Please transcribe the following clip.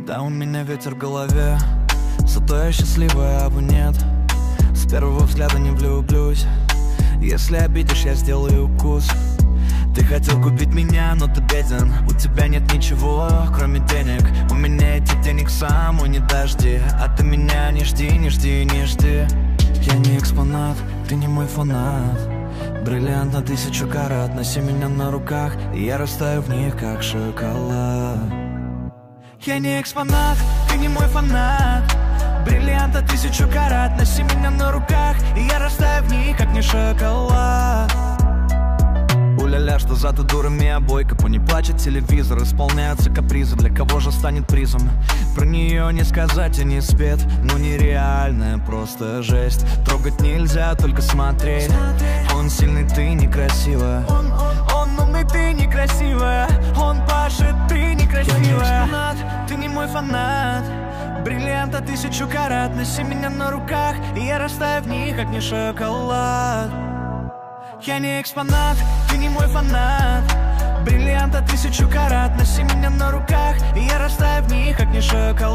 Да, у меня ветер в голове, зато я счастливая, а вы нет. С первого взгляда не влюблюсь. Если обидишь, я сделаю укус. Ты хотел купить меня, но ты беден. У тебя нет ничего, кроме денег. У меня этих денег сам, не дожди. А ты меня не жди, не жди, не жди. Я не экспонат, ты не мой фанат. Бриллиант на 1000 карат. Носи меня на руках, и я растаю в них, как шоколад. Я не экспонат, ты не мой фанат. Бриллиант на 1000 карат. Носи меня на руках, и я растаю в них, как не шоколад. Уля-ля, что за ты дурами обойка. Пони плачет телевизор, исполняются капризы. Для кого же станет призом? Про нее не сказать и не спет. Ну нереальная, просто жесть. Трогать нельзя, только смотреть. Он сильный, ты некрасивая. Он умный, ты некрасивая. Он пашет, ты некрасивая. Я не экспонат, ты не мой фанат. Бриллиант на 1000 карат. Носи меня на руках, и я растаю в них, как не шоколад. Я не экспонат, ты не мой фанат. Бриллиант на 1000 карат. Носи меня на руках, и я растаю в них, как не шоколад.